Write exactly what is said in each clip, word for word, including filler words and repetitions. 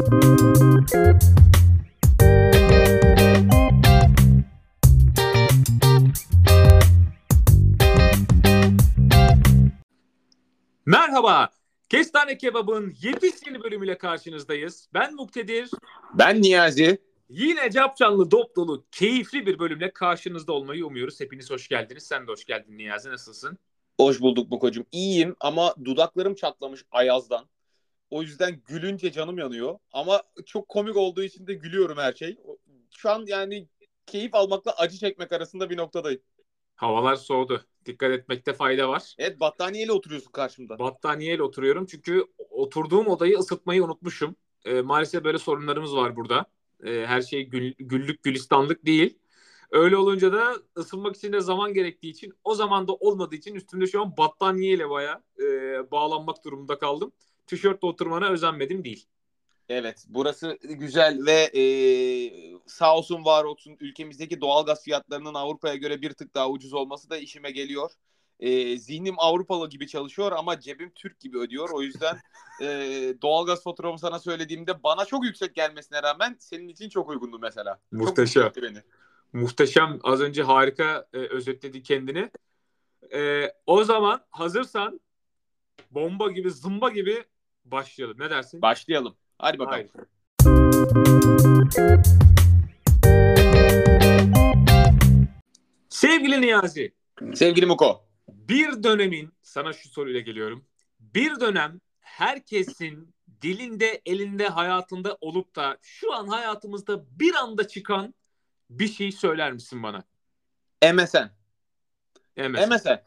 Merhaba, Kestane Kebab'ın yepyeni bölümüyle karşınızdayız. Ben Muktedir. Ben Niyazi. Yine capcanlı, dop dolu, keyifli bir bölümle karşınızda olmayı umuyoruz. Hepiniz hoş geldiniz. Sen de hoş geldin Niyazi. Nasılsın? Hoş bulduk Mukocuğum. İyiyim ama dudaklarım çatlamış ayazdan. O yüzden gülünce canım yanıyor. Ama çok komik olduğu için de gülüyorum her şey. Şu an yani keyif almakla acı çekmek arasında bir noktadayım. Havalar soğudu. Dikkat etmekte fayda var. Evet, battaniyeyle oturuyorsun karşımda. Battaniyeyle oturuyorum çünkü oturduğum odayı ısıtmayı unutmuşum. Ee, maalesef böyle sorunlarımız var burada. Ee, her şey gül, güllük gülistanlık değil. Öyle olunca da ısınmak için de zaman gerektiği için, o zaman da olmadığı için üstümde şu an battaniyeyle bayağı e, bağlanmak durumunda kaldım. Tişörtle oturmana özenmedim değil. Evet, burası güzel ve e, sağ olsun var olsun ülkemizdeki doğalgaz fiyatlarının Avrupa'ya göre bir tık daha ucuz olması da işime geliyor. E, zihnim Avrupalı gibi çalışıyor ama cebim Türk gibi ödüyor. O yüzden e, doğalgaz faturamı sana söylediğimde bana çok yüksek gelmesine rağmen senin için çok uygundu mesela. Muhteşem. Çok beni. Muhteşem. Az önce harika e, özetledi kendini. E, o zaman hazırsan bomba gibi, zımba gibi başlayalım. Ne dersin? Başlayalım. Hadi bakalım. Hayır. Sevgili Niyazi. Sevgili Muko. Bir dönemin, sana şu soruyla geliyorum. Bir dönem herkesin dilinde, elinde, hayatında olup da şu an hayatımızda bir anda çıkan bir şey söyler misin bana? M S N. M S N. M S N.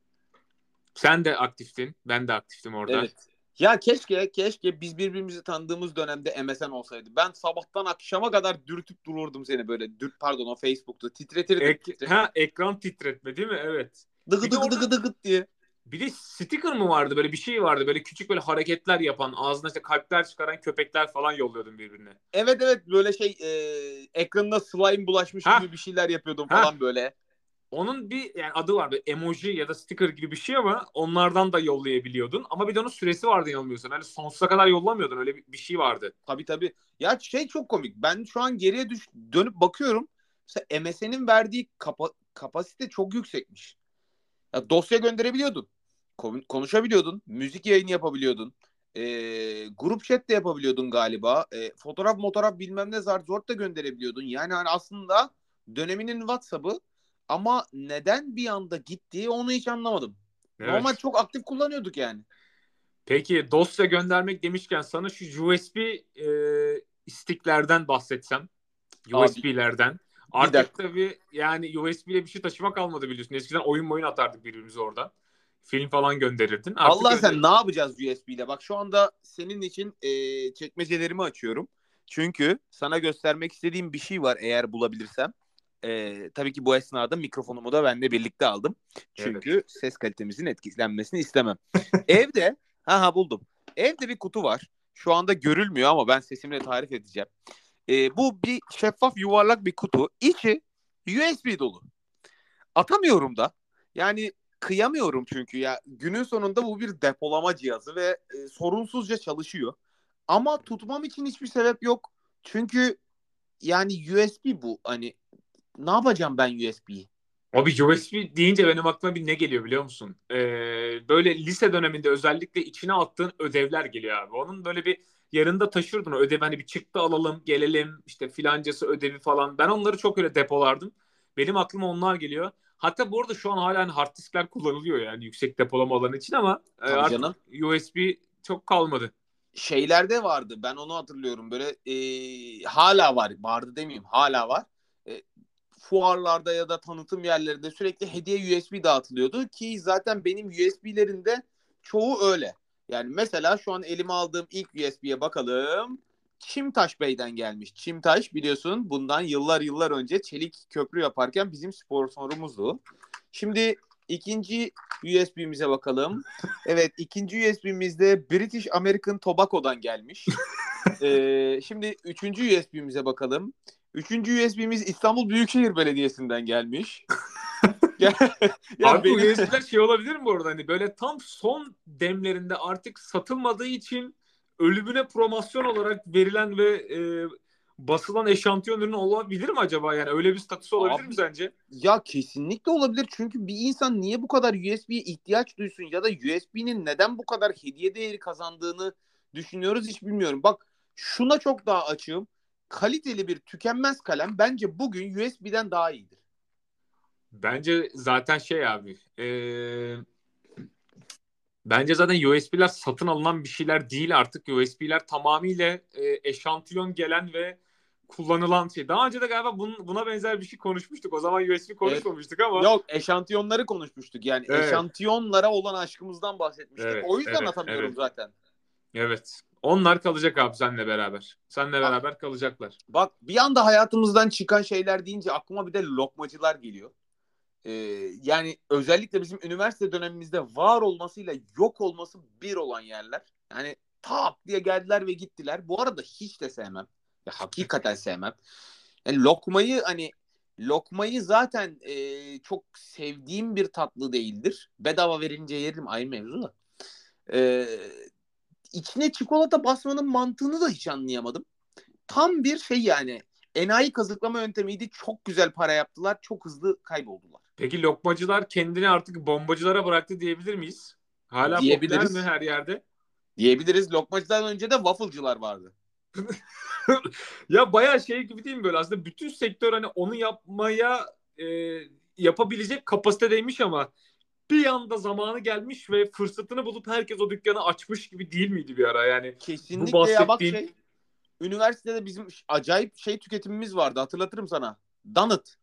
Sen de aktiftin, ben de aktiftim orada. Evet. Ya keşke keşke biz birbirimizi tanıdığımız dönemde M S N olsaydı. Ben sabahtan akşama kadar dürtüp dururdum seni böyle. Dürt pardon o Facebook'ta titretirdim. Ek, Titre. ha, ekran titretme değil mi? Evet. Dıgı Bir de dıgı orada- dıgı dıgı diye. Bir de sticker mı vardı, böyle bir şey vardı, böyle küçük böyle hareketler yapan, ağzına işte kalpler çıkaran köpekler falan yolluyordun birbirine. Evet evet böyle şey e, ekranına slime bulaşmış Ha. gibi bir şeyler yapıyordum Ha. falan böyle. Onun bir yani adı vardı, emoji ya da sticker gibi bir şey, ama onlardan da yollayabiliyordun. Ama bir de onun süresi vardı yanılmıyorsan. Hani sonsuza kadar yollamıyordun, öyle bir, bir şey vardı. Tabii tabii. Ya şey çok komik. Ben şu an geriye düş dönüp bakıyorum. Mesela M S N'in verdiği kapa- kapasite çok yüksekmiş. Ya dosya gönderebiliyordun. Kon- konuşabiliyordun. Müzik yayını yapabiliyordun. E, grup chat de yapabiliyordun galiba. E, fotoğraf motoraf bilmem ne zar zor da gönderebiliyordun. Yani hani aslında döneminin WhatsApp'ı ama neden bir anda gitti onu hiç anlamadım. Evet. Normal çok aktif kullanıyorduk yani. Peki dosya göndermek demişken sana şu U S B e, sticklerden bahsetsem. Abi, U S B'lerden. Artık dakika. tabii yani U S B ile bir şey taşıma kalmadı biliyorsun. Eskiden oyun oyun atardık birbirimize oradan. Film falan gönderirdin. Artık Allah öyle... sen ne yapacağız U S B ile? Bak şu anda senin için e, çekmecelerimi açıyorum. Çünkü sana göstermek istediğim bir şey var eğer bulabilirsem. E, tabii ki bu esnada mikrofonumu da benimle birlikte aldım. Çünkü Evet. ses kalitemizin etkilenmesini istemem. Evde, ha ha buldum. Evde bir kutu var. Şu anda görülmüyor ama ben sesimle tarif edeceğim. E, bu bir şeffaf yuvarlak bir kutu. İçi U S B dolu. Atamıyorum da. Yani kıyamıyorum çünkü ya günün sonunda bu bir depolama cihazı ve e, sorunsuzca çalışıyor. Ama tutmam için hiçbir sebep yok. Çünkü yani U S B bu. Hani ne yapacağım ben U S B'yi? Abi U S B deyince benim aklıma bir ne geliyor biliyor musun? Ee, böyle lise döneminde özellikle içine attığın ödevler geliyor abi. Onun böyle bir yarında taşırdın o ödevi, hani bir çıktı alalım gelelim işte filancası ödevi falan. Ben onları çok öyle depolardım. Benim aklıma onlar geliyor. Hatta bu arada şu an hala hani hard diskler kullanılıyor yani yüksek depolama alanı için, ama e, Tabii artık canım. U S B çok kalmadı. Şeylerde vardı. Ben onu hatırlıyorum. Böyle e, hala var. Vardı demeyeyim. Hala var. E, fuarlarda ya da tanıtım yerlerinde sürekli hediye U S B dağıtılıyordu ki zaten benim U S B'lerinde çoğu öyle. Yani mesela şu an elime aldığım ilk U S B'ye bakalım. Çimtaş Bey'den gelmiş. Çimtaş biliyorsun bundan yıllar yıllar önce çelik köprü yaparken bizim sponsorumuzdu. Şimdi ikinci U S B'mize bakalım. Evet, ikinci U S B'mizde British American Tobacco'dan gelmiş. ee, şimdi üçüncü U S B'mize bakalım. Üçüncü U S B'miz İstanbul Büyükşehir Belediyesi'nden gelmiş. ya, ya Abi bu benim... U S B'ler şey olabilir mi bu arada, hani böyle tam son demlerinde artık satılmadığı için ölümüne promosyon olarak verilen ve e, basılan eşantiyon ürünü olabilir mi acaba? Yani öyle bir statüsü olabilir mi Abi sence? ya kesinlikle olabilir. Çünkü bir insan niye bu kadar U S B'ye ihtiyaç duysun ya da U S B'nin neden bu kadar hediye değeri kazandığını düşünüyoruz hiç bilmiyorum. Bak şuna çok daha açığım. Kaliteli bir tükenmez kalem bence bugün U S B'den daha iyidir. Bence zaten şey abi. E, bence zaten U S B'ler satın alınan bir şeyler değil artık. U S B'ler tamamıyla e, eşantiyon gelen ve kullanılan şey. Daha önce de galiba bunun, buna benzer bir şey konuşmuştuk. O zaman U S B Evet. konuşmamıştık ama Yok eşantiyonları konuşmuştuk. Yani evet, eşantiyonlara olan aşkımızdan bahsetmiştik. evet, O yüzden evet, atamıyorum evet, zaten. evet. Onlar kalacak abi seninle beraber. Seninle Bak, beraber kalacaklar. bak bir anda hayatımızdan çıkan şeyler deyince aklıma bir de lokmacılar geliyor. Ee, yani özellikle bizim üniversite dönemimizde var olmasıyla yok olması bir olan yerler. Yani tak diye geldiler ve gittiler. Bu arada hiç de sevmem. Ya, hakikaten sevmem. Yani lokmayı hani lokmayı zaten e, çok sevdiğim bir tatlı değildir. Bedava verince yerim ayrı mevzu da. Ee, içine çikolata basmanın mantığını da hiç anlayamadım. Tam bir şey yani. Enayi kazıklama yöntemiydi. Çok güzel para yaptılar. Çok hızlı kayboldular. Peki lokmacılar kendini artık bombacılara bıraktı diyebilir miyiz? Hala popüler mi Diyebiliriz. her yerde? Diyebiliriz. Lokmacıdan önce de waffle'cılar vardı. Ya bayağı şey gibi değil mi böyle? Aslında bütün sektör hani onu yapmaya e, yapabilecek kapasitedeymiş ama bir anda zamanı gelmiş ve fırsatını bulup herkes o dükkanı açmış gibi değil miydi bir ara? Yani bu Kesinlikle ya bak bahsettiğin. şey. Üniversitede bizim acayip şey tüketimimiz vardı. Hatırlatırım sana. Donut.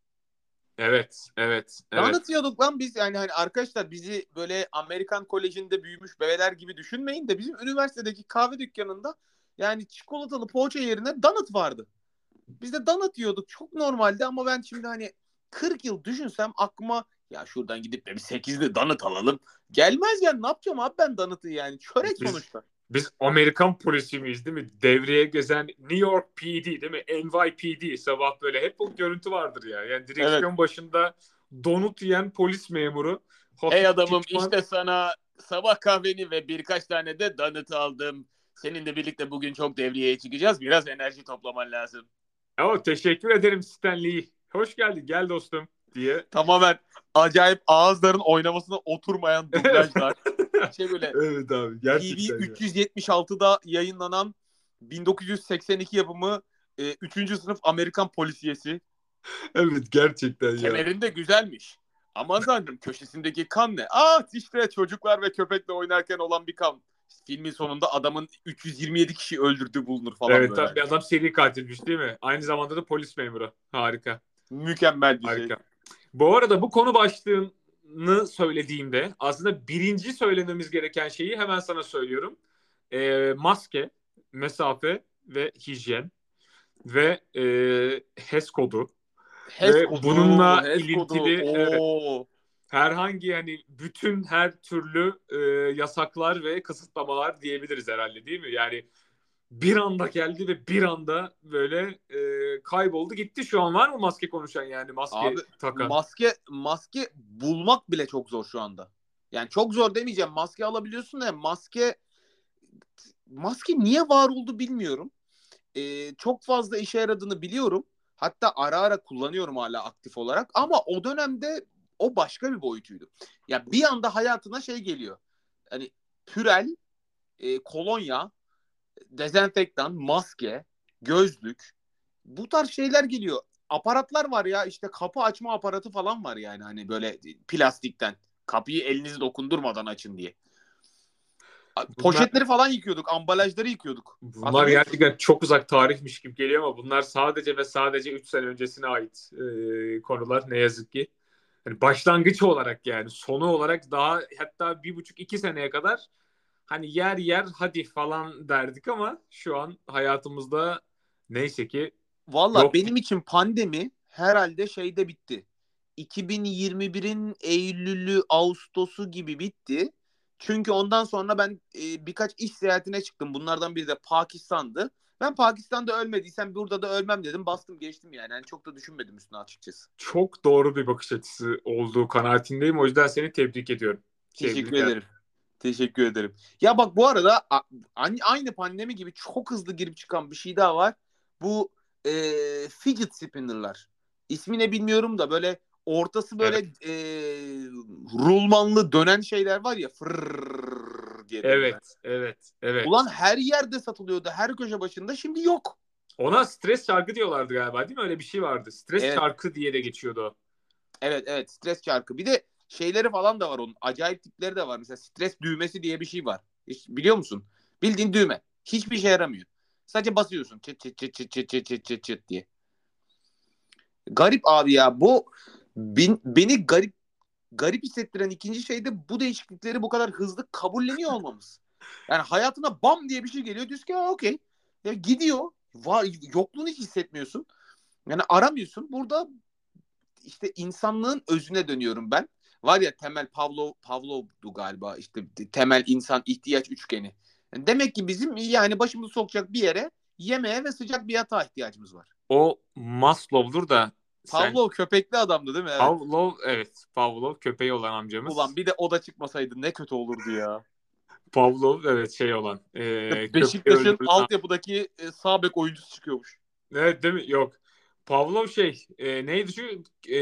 Evet, evet, Donut evet. yiyorduk lan biz. Yani hani arkadaşlar bizi böyle Amerikan kolejinde büyümüş bebeler gibi düşünmeyin de bizim üniversitedeki kahve dükkanında yani çikolatalı poğaça yerine donut vardı. Biz de donut yiyorduk. Çok normaldi ama ben şimdi hani kırk yıl düşünsem aklıma ya şuradan gidip de bir sekizli donut alalım. Gelmez yani ne yapacağım abi ben donut'ı yani. Çörek Biz sonuçta. biz Amerikan polisi miyiz değil mi? Devreye gezen New York P D değil mi? N Y P D sabah böyle hep o görüntü vardır ya. Yani Evet. direksiyon başında donut yiyen polis memuru, Hey hafif adamım şişman. işte sana sabah kahveni ve birkaç tane de donut aldım. Seninle birlikte bugün çok devriyeye çıkacağız. Biraz enerji toplaman lazım. "Oh, teşekkür ederim Stanley. Hoş geldin. Gel dostum" diye. Tamamen acayip ağızların oynamasına oturmayan dublajlar. Şey böyle Evet abi T V gerçekten ya. üç yüz yetmiş altıda yayınlanan bin dokuz yüz seksen iki yapımı e, üçüncü sınıf Amerikan polisiyesi. Evet gerçekten ya. Kemerinde güzelmiş. Aman tanrım köşesindeki kan ne? Ah işte çocuklar ve köpekle oynarken olan bir kan. Filmin sonunda adamın üç yüz yirmi yedi kişi öldürdüğü bulunur falan Evet böyle. tabii bir adam seri katilmiş değil mi? Aynı zamanda da polis memuru. Harika. Mükemmel bir şey. Harika. Bu arada bu konu başlığını söylediğimde aslında birinci söylememiz gereken şeyi hemen sana söylüyorum. Ee, maske, mesafe ve hijyen ve e, H E S kodu HES ve kodu, bununla HES kodu. ilintili evet Oo. herhangi yani bütün her türlü e, yasaklar ve kısıtlamalar diyebiliriz herhalde değil mi? Yani bir anda geldi ve bir anda böyle e, kayboldu gitti. Şu an var mı maske konuşan yani maske Abi takan? maske maske bulmak bile çok zor şu anda. Yani çok zor demeyeceğim. Maske alabiliyorsun da maske maske niye var oldu bilmiyorum. Ee, çok fazla işe yaradığını biliyorum. Hatta ara ara kullanıyorum hala aktif olarak. Ama o dönemde o başka bir boyutuydu. Ya bir anda hayatına şey geliyor. Hani pürel, e, kolonya, dezenfektan, maske, gözlük. Bu tarz şeyler geliyor. Aparatlar var ya işte kapı açma aparatı falan var yani hani böyle plastikten. Kapıyı elinizi dokundurmadan açın diye. Bunlar Poşetleri falan yıkıyorduk, ambalajları yıkıyorduk. bunlar Hatırlıyor musun? gerçekten çok uzak tarihmiş gibi geliyor ama bunlar sadece ve sadece üç sene öncesine ait e, konular ne yazık ki. Yani başlangıç olarak yani sonu olarak daha hatta bir buçuk iki seneye kadar hani yer yer hadi falan derdik ama şu an hayatımızda neyse ki Valla yok. benim için pandemi herhalde şeyde bitti. iki bin yirmi birin Eylül'ü, Ağustos'u gibi bitti. Çünkü ondan sonra ben e, birkaç iş seyahatine çıktım. Bunlardan biri de Pakistan'dı. Ben Pakistan'da ölmediysem burada da ölmem dedim. Bastım geçtim yani. Yani çok da düşünmedim üstüne açıkçası. Çok doğru bir bakış açısı olduğu kanaatindeyim. O yüzden seni tebrik ediyorum. Teşekkür Tebrikler. ederim. Teşekkür ederim. Ya bak bu arada a- aynı pandemi gibi çok hızlı girip çıkan bir şey daha var. Bu e, fidget spinner'lar. İsmi ne bilmiyorum da böyle ortası böyle Evet. e, rulmanlı dönen şeyler var ya, fırrrr diye döndüren. Evet. Evet. Evet. Ulan her yerde satılıyordu, her köşe başında, şimdi yok. Ona stres çarkı diyorlardı galiba, değil mi? Öyle bir şey vardı. Stres Evet, çarkı diye de geçiyordu o. evet, evet, stres çarkı. Bir de şeyleri falan da var onun. Acayip tipleri de var. Mesela stres düğmesi diye bir şey var. Hiç biliyor musun? Bildiğin düğme. Hiçbir şey yaramıyor. Sadece basıyorsun. Çıt çıt çıt çıt çıt çıt çıt çıt çıt diye. Garip abi ya. Bu bin- beni garip garip hissettiren ikinci şey de bu değişiklikleri bu kadar hızlı kabulleniyor olmamız. Yani hayatına bam diye bir şey geliyor. Diyorsun ki okey. Ya gidiyor. Var, yokluğunu hiç hissetmiyorsun. Yani aramıyorsun. Burada işte insanlığın özüne dönüyorum ben. Var ya, temel Pavlov Pavlov'du galiba, işte temel insan ihtiyaç üçgeni. Yani demek ki bizim yani başımızı sokacak bir yere, yemeğe ve sıcak bir yatağa ihtiyacımız var. O Maslow'dur da sen Pavlov köpekli adamdı değil mi? Evet. Pavlov, evet, Pavlov köpeği olan Ulan amcamız. bir de o da çıkmasaydı ne kötü olurdu ya. Pavlov, evet, şey olan e, köpeği Beşiktaş'ın öldürülen. altyapıdaki e, sağ bek oyuncusu çıkıyormuş. Evet, değil mi? Yok. Pavlov şey e, neydi şu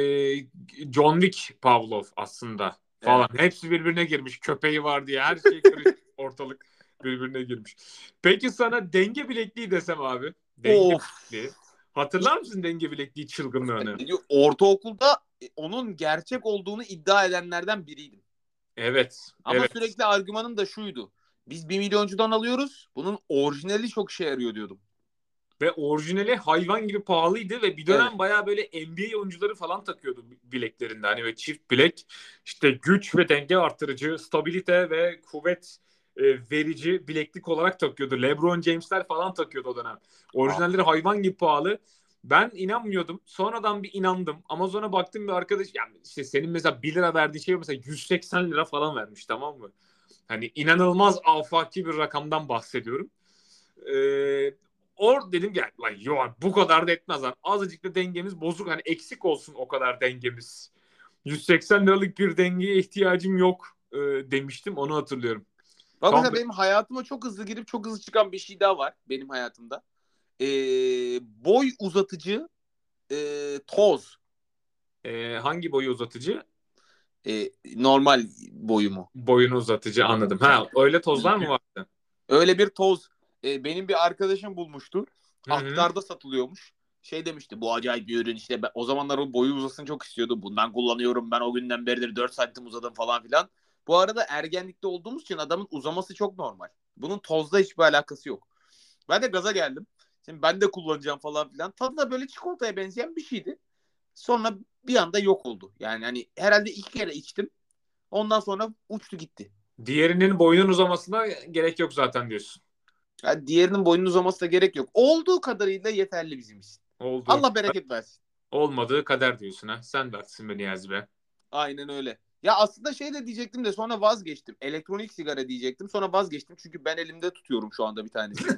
e, John Wick Pavlov aslında falan. Evet. Hepsi birbirine girmiş. Köpeği var diye her şey karışık. Ortalık birbirine girmiş. Peki sana denge bilekliği desem abi. Denge Of. bilekliği. Hatırlar mısın denge bilekliği çılgınlığını? Ortaokulda e, onun gerçek olduğunu iddia edenlerden biriydim. Evet. Ama Evet. sürekli argümanım da şuydu. Biz bir milyoncudan alıyoruz. Bunun orijinali çok işe yarıyor diyordum. Ve orijinali hayvan gibi pahalıydı ve bir Evet. dönem bayağı böyle N B A oyuncuları falan takıyordu bileklerinde. Hani böyle çift bilek, işte güç ve denge artırıcı, stabilite ve kuvvet e, verici bileklik olarak takıyordu. LeBron James'ler falan takıyordu o dönem. Aa, Orijinalleri hayvan gibi pahalı. Ben inanmıyordum. Sonradan bir inandım. Ama sonra baktım bir arkadaş, yani işte senin mesela bir lira verdiğin şey mesela yüz seksen lira falan vermiş, tamam mı? Hani inanılmaz afaki bir rakamdan bahsediyorum. Ee, Or dedim ya, lan yo, bu kadar da etmez lan. Azıcık da dengemiz bozuk. Hani eksik olsun o kadar dengemiz. yüz seksen liralık bir dengeye ihtiyacım yok e, demiştim. Onu hatırlıyorum. bak Tam mesela benim hayatıma çok hızlı girip çok hızlı çıkan bir şey daha var benim hayatımda. Ee, boy uzatıcı e, toz. e, hangi boyu uzatıcı? E, normal boyumu. Boyunu uzatıcı, anladım. Ha, öyle tozlar mı vardı? Öyle bir toz. E, benim bir arkadaşım bulmuştu. Hı hı. Aktar'da satılıyormuş. Şey demişti, bu acayip bir ürün işte. Ben, o zamanlar o boyu uzasın çok istiyordu. Bundan kullanıyorum ben, o günden beridir dört santim uzadım falan filan. Bu arada ergenlikte olduğumuz için adamın uzaması çok normal. Bunun tozla hiçbir alakası yok. Ben de gaza geldim. Şimdi ben de kullanacağım falan filan. Tadı da böyle çikolataya benzeyen bir şeydi. Sonra bir anda yok oldu. Yani hani herhalde iki kere içtim. Ondan sonra uçtu gitti. Diğerinin boyunun uzamasına gerek yok zaten diyorsun. Yani diğerinin boyunun uzaması da gerek yok. Olduğu kadarıyla yeterli bizim için. Olduğu Allah kadar. bereket versin. Olmadığı kader diyorsun ha. Sen de haklısın be Niyazi be. Aynen öyle. Ya aslında şey de diyecektim de sonra vazgeçtim. Elektronik sigara diyecektim. Sonra vazgeçtim. Çünkü ben elimde tutuyorum şu anda bir tanesini.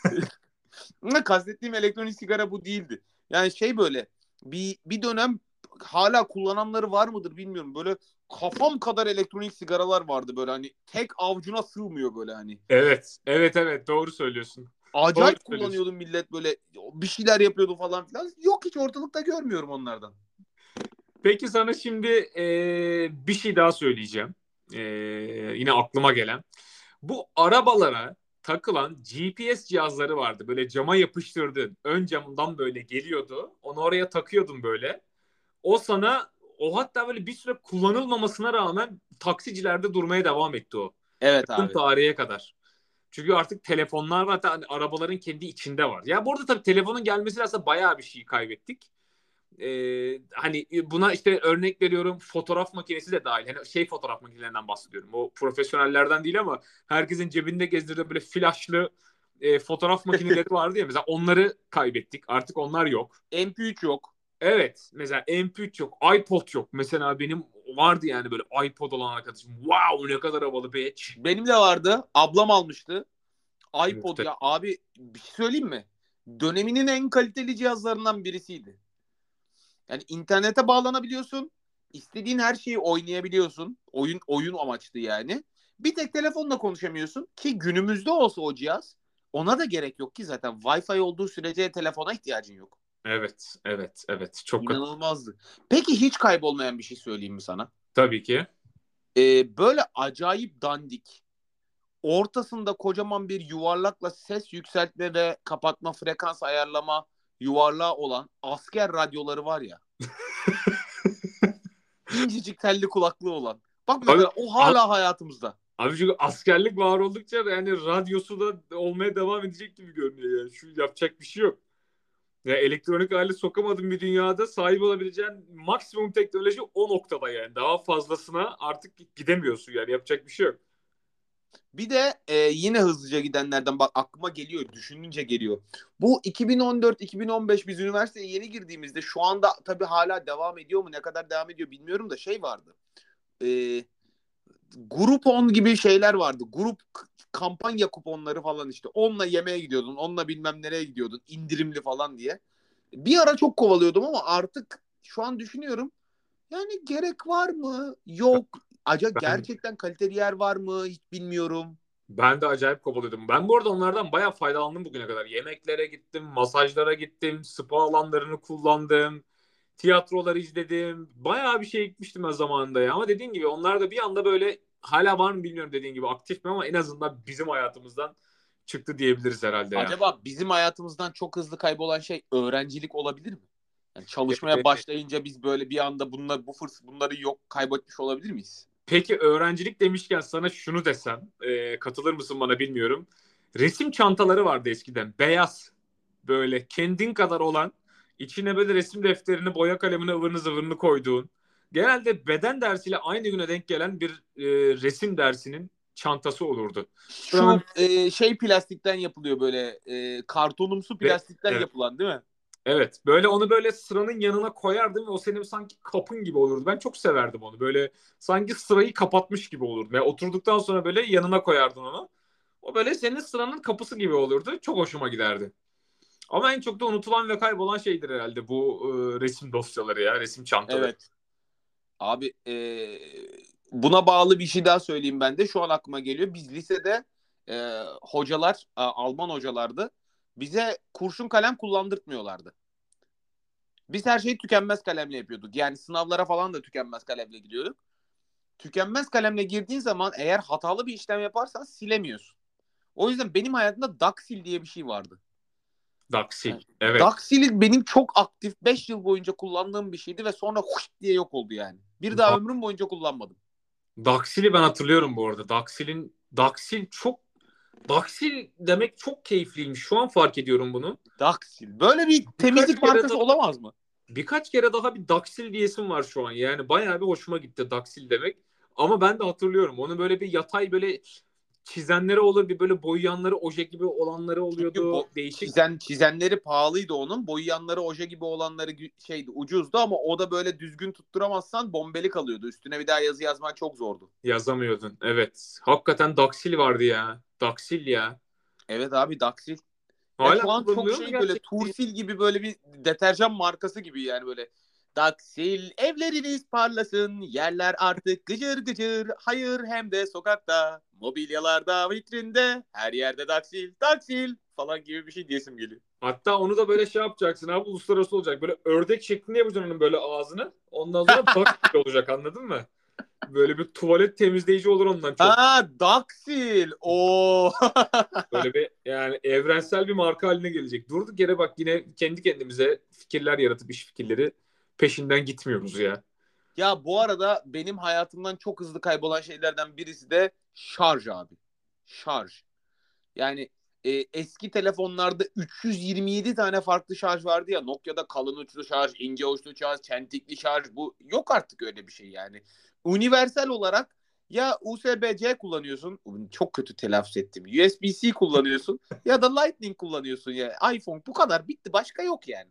Ama kastettiğim elektronik sigara bu değildi. Yani şey böyle bir, bir dönem hala kullananları var mıdır bilmiyorum. Böyle kafam kadar elektronik sigaralar vardı böyle, hani tek avucuna sığmıyor böyle hani. Evet. Evet, evet, doğru söylüyorsun. Doğru Acayip söylüyorsun. kullanıyordu millet, böyle bir şeyler yapıyordu falan filan. Yok, hiç ortalıkta görmüyorum onlardan. Peki sana şimdi e, bir şey daha söyleyeceğim. E, Yine aklıma gelen. Bu arabalara takılan G P S cihazları vardı. Böyle cama yapıştırdın. Ön camından böyle geliyordu. Onu oraya takıyordun böyle. O sana, o hatta böyle bir süre kullanılmamasına rağmen taksicilerde durmaya devam etti o. Evet Yakın abi. tarihe kadar. Çünkü artık telefonlar var. Hatta hani arabaların kendi içinde var. Ya bu arada tabii telefonun gelmesiyle aslında bayağı bir şey kaybettik. Ee, hani buna işte örnek veriyorum, fotoğraf makinesi de dahil. Hani şey, fotoğraf makinelerinden bahsediyorum. O profesyonellerden değil ama herkesin cebinde gezdirdiği böyle flaşlı e, fotoğraf makineleri vardı ya, mesela onları kaybettik. Artık onlar yok. M P üç yok. Evet, mesela M P üç yok, iPod yok. Mesela benim vardı yani böyle iPod olan arkadaşım. Wow, ne kadar havalı bir etch. Benim de vardı. Ablam almıştı. iPod Muhteşem. ya abi, bir şey söyleyeyim mi? Döneminin en kaliteli cihazlarından birisiydi. Yani internete bağlanabiliyorsun. İstediğin her şeyi oynayabiliyorsun. Oyun oyun amaçlı yani. Bir tek telefonla konuşamıyorsun ki günümüzde olsa o cihaz ona da gerek yok ki zaten. Wi-Fi olduğu sürece telefona ihtiyacın yok. Evet, evet, evet. Çok kat- İnanılmazdı. Peki hiç kaybolmayan bir şey söyleyeyim mi sana? tabii ki. Ee, böyle acayip dandik, ortasında kocaman bir yuvarlakla ses yükseltme ve kapatma, frekans ayarlama yuvarlağı olan asker radyoları var ya. İncecik telli kulaklığı olan. Bak Abi, mesela o hala hayatımızda. Abi çünkü askerlik var oldukça yani radyosu da olmaya devam edecek gibi görünüyor yani. Şu yapacak bir şey yok. Ya elektronik alet sokamadığın bir dünyada sahip olabileceğin maksimum teknoloji o noktada yani. Daha fazlasına artık gidemiyorsun yani. Yapacak bir şey yok. Bir de e, yine hızlıca gidenlerden bak aklıma geliyor, düşününce geliyor. Bu iki bin on dört iki bin on beş biz üniversiteye yeni girdiğimizde şu anda tabii hala devam ediyor mu? Ne kadar devam ediyor bilmiyorum da şey vardı. E, Groupon gibi şeyler vardı. Grup k- kampanya kuponları falan işte. Onunla yemeğe gidiyordun, onunla bilmem nereye gidiyordun, indirimli falan diye. Bir ara çok kovalıyordum ama artık şu an düşünüyorum. Yani gerek var mı? Yok. Acaba Ben gerçekten kaliteli yer var mı? Hiç bilmiyorum. ben de acayip kovalıyordum. Ben bu arada onlardan bayağı faydalandım bugüne kadar. Yemeklere gittim, masajlara gittim, spa alanlarını kullandım, tiyatrolar izledim. Bayağı bir şey gitmiştim ben zamanında ya. Ama dediğin gibi onlar da bir anda böyle hala var mı bilmiyorum dediğin gibi aktif mi ama en azından bizim hayatımızdan çıktı diyebiliriz herhalde ya. Acaba bizim hayatımızdan çok hızlı kaybolan şey öğrencilik olabilir mi? Yani çalışmaya Ee, başlayınca biz böyle bir anda bunlar bu fırs bunları yok kaybetmiş olabilir miyiz? Peki öğrencilik demişken sana şunu desem, e, katılır mısın bana bilmiyorum. Resim çantaları vardı eskiden, beyaz, böyle kendin kadar olan, içine böyle resim defterini, boya kalemini, ıvırını zıvırını koyduğun, genelde beden dersiyle aynı güne denk gelen bir e, resim dersinin çantası olurdu. Şu Şu an e, şey plastikten yapılıyor böyle e, kartonumsu ve plastikten evet, yapılan değil mi? evet, böyle onu böyle sıranın yanına koyardın ve o senin sanki kapın gibi olurdu. Ben çok severdim onu. Böyle sanki sırayı kapatmış gibi olurdu. Yani oturduktan sonra böyle yanına koyardın onu. O böyle senin sıranın kapısı gibi olurdu. Çok hoşuma giderdi. Ama en çok da unutulan ve kaybolan şeydir herhalde bu e, resim dosyaları ya, resim çantaları. Evet. Abi e, buna bağlı bir şey daha söyleyeyim ben de. Şu an aklıma geliyor. Biz lisede e, hocalar, a, Alman hocalardı. Bize kurşun kalem kullandırtmıyorlardı. Biz her şeyi tükenmez kalemle yapıyorduk. Yani sınavlara falan da tükenmez kalemle gidiyorduk. Tükenmez kalemle girdiğin zaman eğer hatalı bir işlem yaparsan silemiyorsun. O yüzden benim hayatımda Daksil diye bir şey vardı. Daksil. Yani Evet. Daksil benim çok aktif beş yıl boyunca kullandığım bir şeydi ve sonra huş diye yok oldu yani. Bir daha Da- ömrüm boyunca kullanmadım. Daksil'i ben hatırlıyorum bu arada. Daksil'in Daksil çok Daksil demek çok keyifliymiş. Şu an fark ediyorum bunu. Daksil. Böyle bir Birkaç temizlik kere markası daha olamaz mı? birkaç kere daha bir Daksil diyesim var şu an. Yani bayağı bir hoşuma gitti Daksil demek. Ama ben de hatırlıyorum. Onu böyle bir yatay böyle çizenleri olur, bir böyle boyayanları oje gibi olanları Çünkü oluyordu. bu Değişik çizen çizenleri pahalıydı onun. Boyayanları oje gibi olanları şeydi ucuzdu ama o da böyle düzgün tutturamazsan bombeli kalıyordu. Üstüne bir daha yazı yazman çok zordu. yazamıyordun. Evet. Hakikaten Daksil vardı ya. Daksil ya. Evet abi Daksil. Ya Hala şu an çok kullanılıyor mu şey böyle gerçekten? Tursil gibi böyle bir deterjan markası gibi yani böyle. Daksil evleriniz parlasın yerler artık gıcır gıcır hayır hem de sokakta mobilyalarda vitrinde her yerde Daksil Daksil falan gibi bir şey diyesim geliyor. Hatta onu da böyle şey yapacaksın abi, uluslararası olacak. Böyle ördek şeklinde yapacaksın onun böyle ağzını. Ondan sonra Daksil olacak, anladın mı? Böyle bir tuvalet temizleyici olur ondan çok. Ha Daksil. Oo. Böyle bir yani evrensel bir marka haline gelecek. Durduk yere bak yine kendi kendimize fikirler yaratıp iş fikirleri peşinden gitmiyoruz ya. Ya bu arada benim hayatımdan çok hızlı kaybolan şeylerden birisi de şarj abi. Şarj. Yani e, eski telefonlarda üç yüz yirmi yedi tane farklı şarj vardı ya. Nokia'da kalın uçlu şarj, ince uçlu şarj, çentikli şarj. Bu yok artık öyle bir şey yani. Universal olarak ya U S B C kullanıyorsun. Çok kötü telaffuz ettim. U S B C kullanıyorsun ya da Lightning kullanıyorsun ya. iPhone bu kadar bitti. Başka yok yani.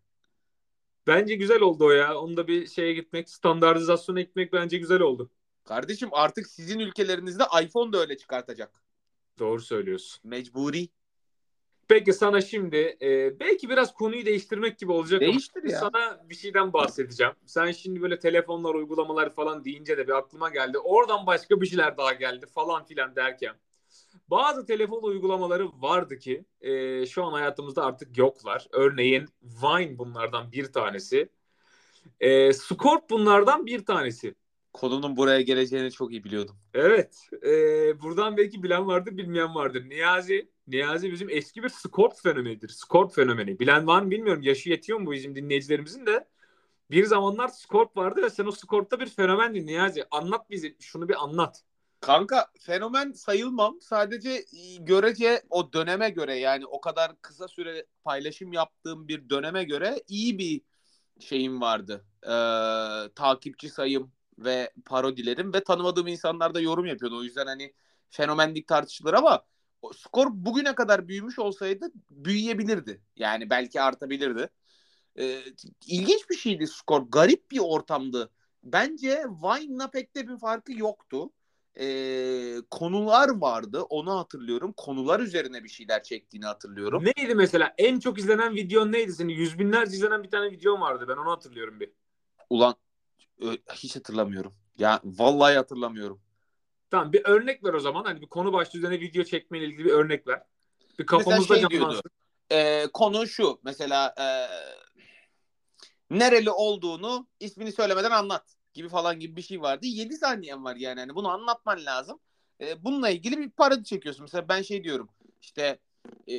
Bence güzel oldu o ya. Onda bir şeye gitmek, standartizasyona gitmek bence güzel oldu. Kardeşim artık sizin ülkelerinizde iPhone da öyle çıkartacak. Doğru söylüyorsun. Mecburi. Peki sana şimdi e, belki biraz konuyu değiştirmek gibi olacak ama Değiştir ya. sana bir şeyden bahsedeceğim. Sen şimdi böyle telefonlar, uygulamalar falan deyince de bir aklıma geldi. Oradan başka bir şeyler daha geldi falan filan derken. Bazı telefon uygulamaları vardı ki e, şu an hayatımızda artık yoklar. Örneğin Vine bunlardan bir tanesi. E, Scorp bunlardan bir tanesi. Konunun buraya geleceğini çok iyi biliyordum. Evet. E, buradan belki bilen vardır, bilmeyen vardır. Niyazi, Niyazi bizim eski bir Scorp fenomenidir. Scorp fenomeni. Bilen var mı bilmiyorum. Yaşı yetiyor mu bu bizim dinleyicilerimizin de. Bir zamanlar Scorp vardı ve sen o Scorp'ta bir fenomendin Niyazi. Anlat bizi. Şunu bir anlat. Kanka fenomen sayılmam. Sadece e, görece o döneme göre, yani o kadar kısa süre paylaşım yaptığım bir döneme göre iyi bir şeyim vardı. Ee, takipçi sayım ve parodilerim ve tanımadığım insanlar da yorum yapıyordu. O yüzden hani fenomenlik tartışılır ama o skor bugüne kadar büyümüş olsaydı büyüyebilirdi. Yani belki artabilirdi. Ee, ilginç bir şeydi skor. Garip bir ortamdı. Bence Vine'la pek de bir farkı yoktu. Ee, konular vardı. Onu hatırlıyorum. Konular üzerine bir şeyler çektiğini hatırlıyorum. Neydi mesela? En çok izlenen videon neydi? Senin yüz binlerce izlenen bir tane videon vardı. Ben onu hatırlıyorum bir. Ulan hiç hatırlamıyorum. Ya vallahi hatırlamıyorum. Tamam bir örnek ver o zaman. Hani bir konu başlığı üzerine video çekmeyle ilgili bir örnek ver. Bir Mesela kafamızda şey diyordu. canlansın. E, konu şu. Mesela e, nereli olduğunu ismini söylemeden anlat gibi falan gibi bir şey vardı. yedi saniyen var yani. Hani bunu anlatman lazım. E, bununla ilgili bir parodi çekiyorsun. Mesela ben şey diyorum. İşte e,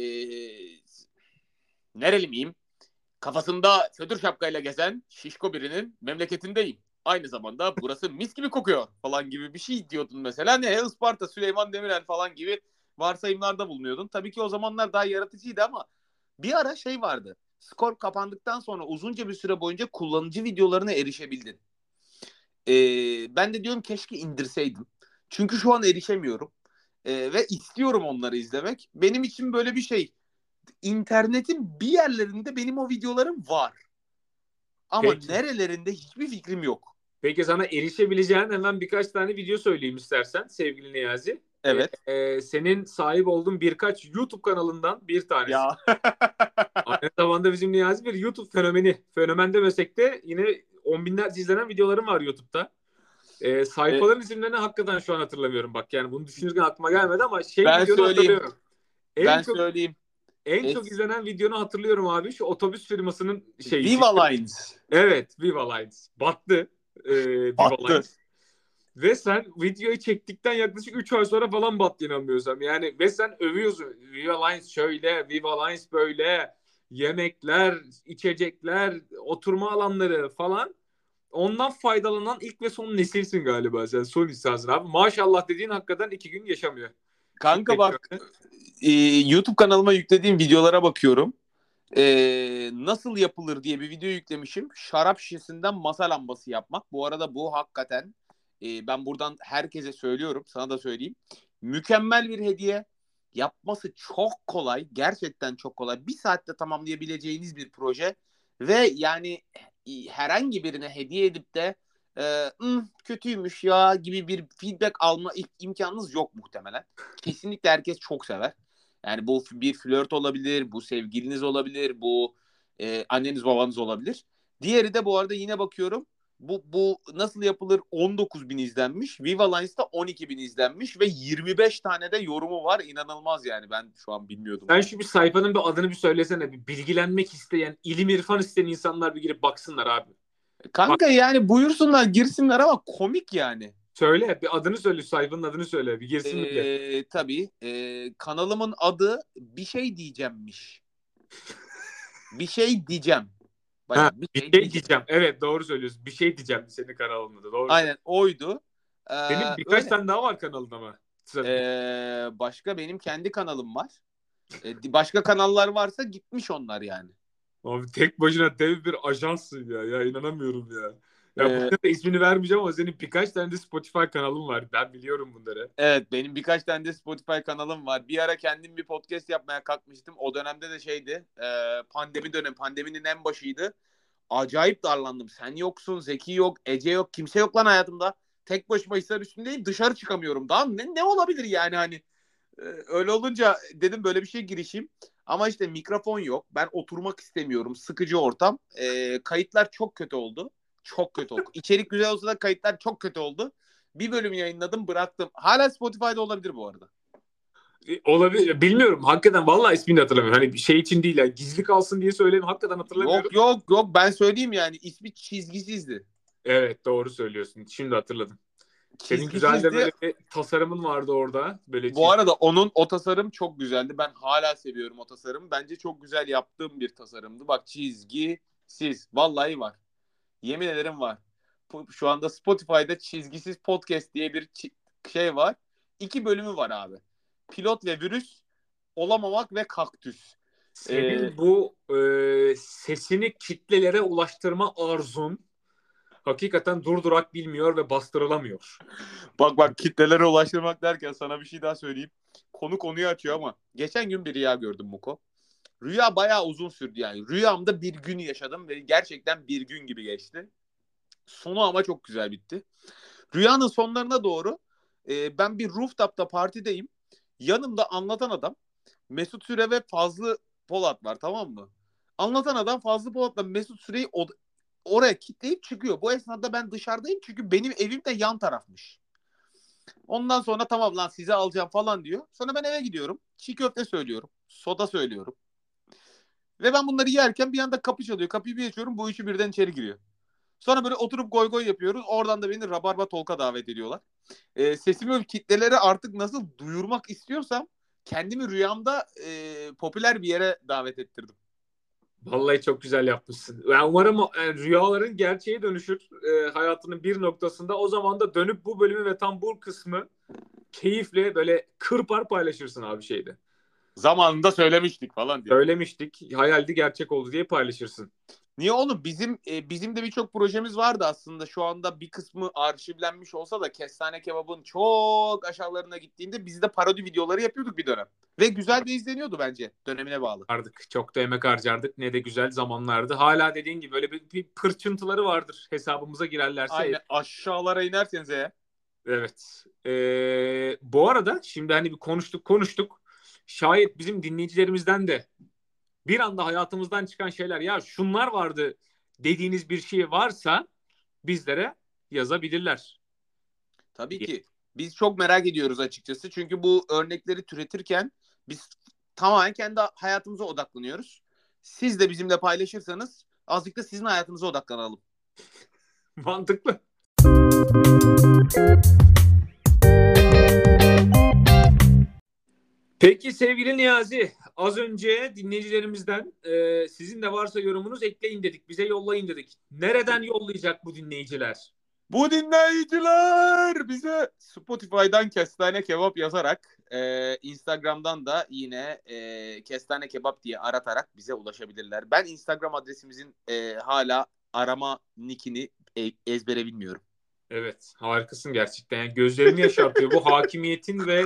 nereli miyim? Kafasında fötür şapkayla gezen şişko birinin memleketindeyim. Aynı zamanda burası mis gibi kokuyor falan gibi bir şey diyordun mesela. Ne? Isparta, Süleyman Demirel falan gibi varsayımlarda bulunuyordun. Tabii ki o zamanlar daha yaratıcıydı ama bir ara şey vardı. Skor kapandıktan sonra uzunca bir süre boyunca kullanıcı videolarına erişebildin. Ee, ben de diyorum keşke indirseydim. Çünkü şu an erişemiyorum. Ee, ve istiyorum onları izlemek. Benim için böyle bir şey. İnternetin bir yerlerinde benim o videolarım var. Ama Peki. nerelerinde hiçbir fikrim yok. Peki sana erişebileceğin hemen birkaç tane video söyleyeyim istersen sevgili Niyazi. Ee, Evet. e, senin sahip olduğun birkaç YouTube kanalından bir tanesi. Ya. Aynı zamanda bizim Niyazi bir YouTube fenomeni. Fenomen demesek de yine on binlerce izlenen videolarım var YouTube'da. Ee, E, sayfaların isimlerini hakikaten şu an hatırlamıyorum. Bak yani bunu düşünürken aklıma gelmedi ama şey ben videonu söyleyeyim. hatırlıyorum. En Ben çok söyleyeyim. en çok Es izlenen videonu hatırlıyorum abi. Şu otobüs firmasının şeyi. Viva Lines. Evet, Viva Lines. Battı. Ee, Viva Battı. Lines. Ve sen videoyu çektikten yaklaşık üç ay sonra falan battı inanmıyorsam. Yani ve sen övüyorsun. Viva Lines şöyle, Viva Lines böyle. Yemekler, içecekler, oturma alanları falan. Ondan faydalanan ilk ve son nesilsin galiba sen. Son insansın abi. Maşallah dediğin hakikaten iki gün yaşamıyor. Şu Kanka bak, sektörde. e, YouTube kanalıma yüklediğim videolara bakıyorum. E, nasıl yapılır diye bir video yüklemişim. Şarap şişesinden masa lambası yapmak. Bu arada bu hakikaten e, ben buradan herkese söylüyorum. Sana da söyleyeyim. Mükemmel bir hediye. Yapması çok kolay. Gerçekten çok kolay. Bir saatte tamamlayabileceğiniz bir proje. Ve yani e, herhangi birine hediye edip de e, "Hmm, kötüymüş ya" gibi bir feedback alma imkanınız yok muhtemelen. Kesinlikle herkes çok sever. Yani bu bir flört olabilir, bu sevgiliniz olabilir, bu e, anneniz babanız olabilir. Diğeri de bu arada yine bakıyorum. Bu, bu nasıl yapılır on dokuz bin izlenmiş. Viva Lines'ta on iki bin izlenmiş ve yirmi beş tane de yorumu var. İnanılmaz yani, ben şu an bilmiyordum. Sen şu bir sayfanın bir adını bir söylesene. Bir bilgilenmek isteyen, ilim irfan isteyen insanlar bir girip baksınlar abi. Bak Kanka yani buyursunlar girsinler ama komik yani. söyle bir adını söyle sayfanın adını söyle bir girsin bile. Ee, tabii e, kanalımın adı bir şey diyecekmiş. Bir şey diyeceğim. Ha, Baya bir bir şey şey diyeceğim. diyeceğim. Evet doğru söylüyorsun. Bir şey diyeceğim senin kanalında da doğru Aynen söylüyorsun. oydu. Ee, Senin birkaç öyle. tane daha var kanalında ama. Sen bu Ee, başka benim kendi kanalım var. Ee, başka kanallar varsa gitmiş onlar yani. abi tek başına dev bir ajansın ya. Ya inanamıyorum ya. Ya Ee, bunların da ismini vermeyeceğim ama senin birkaç tane de Spotify kanalın var. Ben biliyorum bunları. evet, benim birkaç tane de Spotify kanalım var. Bir ara kendim bir podcast yapmaya kalkmıştım. O dönemde de şeydi. E, pandemi dönemi. Pandeminin en başıydı. Acayip darlandım. Sen yoksun, Zeki yok, Ece yok. Kimse yok lan hayatımda. Tek başıma Hisar üstündeyim. Dışarı çıkamıyorum. Daha ne, ne olabilir yani hani. Ee, öyle olunca dedim böyle bir şey girişeyim. Ama işte mikrofon yok. Ben oturmak istemiyorum. Sıkıcı ortam. Ee, kayıtlar çok kötü oldu. Çok kötü oldu. İçerik güzel olsa da kayıtlar çok kötü oldu. Bir bölüm yayınladım, bıraktım. Hala Spotify'da olabilir bu arada. E, Olabilir. Bilmiyorum. Hakikaten vallahi ismini hatırlamıyorum. Hani bir şey için değil. Yani gizli kalsın diye söyleyeyim. Hakikaten hatırlamıyorum. Yok yok yok, ben söyleyeyim yani, ismi çizgisizdi. Evet, doğru söylüyorsun. Şimdi hatırladım. Senin güzel de Çizgisizdi. böyle bir tasarımın vardı orada. Böyle Bu çiz. arada onun o tasarım çok güzeldi. Ben hala seviyorum o tasarımı. Bence çok güzel yaptığım bir tasarımdı. Bak, çizgisiz. Vallahi var. Yemin ederim var. Şu anda Spotify'da çizgisiz podcast diye bir şey var. İki bölümü var abi. Pilot ve virüs, olamamak ve kaktüs. Ee, Senin bu e, sesini kitlelere ulaştırma arzun hakikaten durdurak bilmiyor ve bastırılamıyor. bak bak, kitlelere ulaştırmak derken sana bir şey daha söyleyeyim. Konu konuyu açıyor ama geçen gün bir rüya gördüm Muko. Rüya bayağı uzun sürdü yani. Rüyamda bir gün yaşadım ve gerçekten bir gün gibi geçti. Sonu ama çok güzel bitti. Rüyanın sonlarına doğru e, ben bir rooftop'ta partideyim. Yanımda anlatan adam Mesut Süre ve Fazlı Polat var, tamam mı? Anlatan adam Fazlı Polat'la Mesut Süre'yi od- oraya kitleyip çıkıyor. Bu esnada ben dışarıdayım çünkü benim evim de yan tarafmış. Ondan sonra tamam lan sizi alacağım falan diyor. Sonra ben eve gidiyorum. Çiğ köfte söylüyorum. Soda söylüyorum. Ve ben bunları yerken bir anda kapı çalıyor. Kapıyı bir açıyorum. Bu üçü birden içeri giriyor. Sonra böyle oturup goy goy yapıyoruz. Oradan da beni Rabarba Talk'a davet ediyorlar. Ee, sesimi kitlelere artık nasıl duyurmak istiyorsam kendimi rüyamda e, popüler bir yere davet ettirdim. Vallahi çok güzel yapmışsın. Yani umarım e, rüyaların gerçeğe dönüşür e, hayatının bir noktasında. O zaman da dönüp bu bölümü ve tam bu kısmı keyifle böyle kırpar paylaşırsın abi şeyde. Zamanında söylemiştik falan diye. Söylemiştik, hayaldi gerçek oldu diye paylaşırsın. Niye oğlum? Bizim e, bizim de birçok projemiz vardı aslında. Şu anda bir kısmı arşivlenmiş olsa da Kestane Kebap'ın çok aşağılarına gittiğinde biz de parodi videoları yapıyorduk bir dönem. Ve güzel de izleniyordu bence, dönemine bağlı. Harcadık. Çok da emek harcardık. Ne de güzel zamanlardı. Hala dediğin gibi böyle bir, bir pırçıntıları vardır. Hesabımıza girerlerse. Aynen, aşağılara inerseniz eğer. Evet. Ee, bu arada şimdi hani bir konuştuk konuştuk. Şayet bizim dinleyicilerimizden de bir anda hayatımızdan çıkan şeyler ya şunlar vardı dediğiniz bir şey varsa bizlere yazabilirler. Tabii ki. Biz çok merak ediyoruz açıkçası. Çünkü bu örnekleri türetirken biz tamamen kendi hayatımıza odaklanıyoruz. Siz de bizimle paylaşırsanız azıcık da sizin hayatınıza odaklanalım. Mantıklı. Peki sevgili Niyazi, az önce dinleyicilerimizden e, sizin de varsa yorumunuz ekleyin dedik, bize yollayın dedik. Nereden yollayacak bu dinleyiciler? Bu dinleyiciler bize Spotify'dan Kestane Kebap yazarak, e, Instagram'dan da yine e, Kestane Kebap diye aratarak bize ulaşabilirler. Ben Instagram adresimizin e, hala arama nickini e, ezbere bilmiyorum. Evet, harikasın gerçekten. Yani gözlerimi yaşartıyor. Bu hakimiyetin ve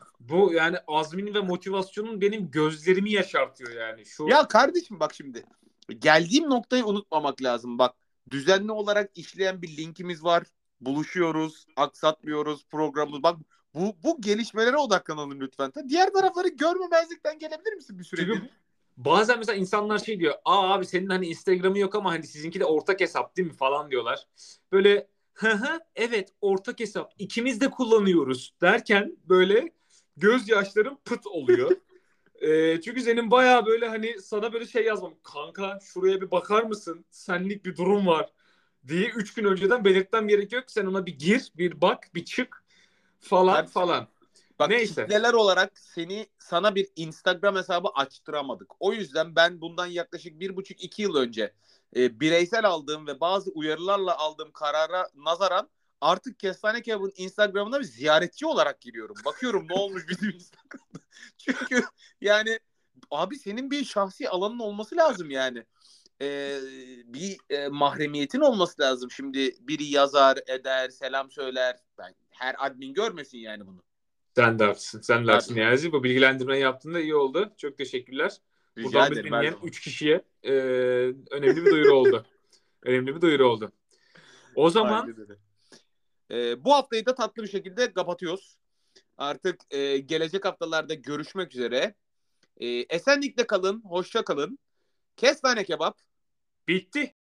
bu yani azmin ve motivasyonun benim gözlerimi yaşartıyor yani. Şu Ya kardeşim bak şimdi. Geldiğim noktayı unutmamak lazım. Bak, düzenli olarak işleyen bir linkimiz var. Buluşuyoruz, aksatmıyoruz programımız. Bak, bu bu gelişmelere odaklanalım lütfen. Diğer tarafları görmemezlikten gelebilir misin bir çünkü süreliğine? bazen mesela insanlar şey diyor. Aa abi senin hani Instagram'ı yok ama hani sizinki de ortak hesap değil mi falan diyorlar. Böyle hı hı evet ortak hesap ikimiz de kullanıyoruz derken böyle gözyaşlarım pıt oluyor. Ee, çünkü senin bayağı böyle hani sana böyle şey yazmam. Kanka şuraya bir bakar mısın? Senlik bir durum var diye üç gün önceden belirtmem gerekiyor ki sen ona bir gir, bir bak, bir çık falan Kardeşim, falan. bak, Neyse. kitleler olarak seni sana bir Instagram hesabı açtıramadık. O yüzden ben bundan yaklaşık bir buçuk iki yıl önce e, bireysel aldığım ve bazı uyarılarla aldığım karara nazaran artık Kestane Kebap'ın Instagram'ına bir ziyaretçi olarak giriyorum. Bakıyorum ne olmuş bizim Instagram'da. Çünkü yani abi senin bir şahsi alanın olması lazım yani. Ee, bir e, mahremiyetin olması lazım. Şimdi biri yazar, eder, selam söyler. Ben, her admin görmesin yani bunu. Sen de haklısın. Sen de Tabii. haklısın Niyazi. Bu bilgilendirmeyi yaptığında iyi oldu. Çok teşekkürler. Rica Buradan bizi ederim, her dinleyen zaman. üç kişiye e, önemli bir duyuru oldu. Önemli bir duyuru oldu. O zaman Aynen öyle. Ee, bu haftayı da tatlı bir şekilde kapatıyoruz. Artık e, gelecek haftalarda görüşmek üzere. E, esenlikle kalın, hoşça kalın. Kestane kebap. Bitti.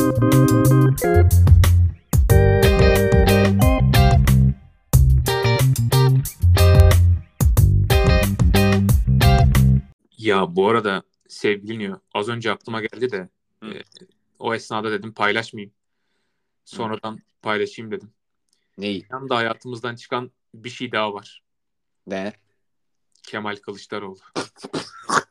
Ya bu arada sevgili Neo, az önce aklıma geldi de e, Hı. o esnada dedim paylaşmayayım. Hı. Sonradan paylaşayım dedim. Neyi? Bir anda hayatımızdan çıkan bir şey daha var. Ne? Kemal Kılıçdaroğlu.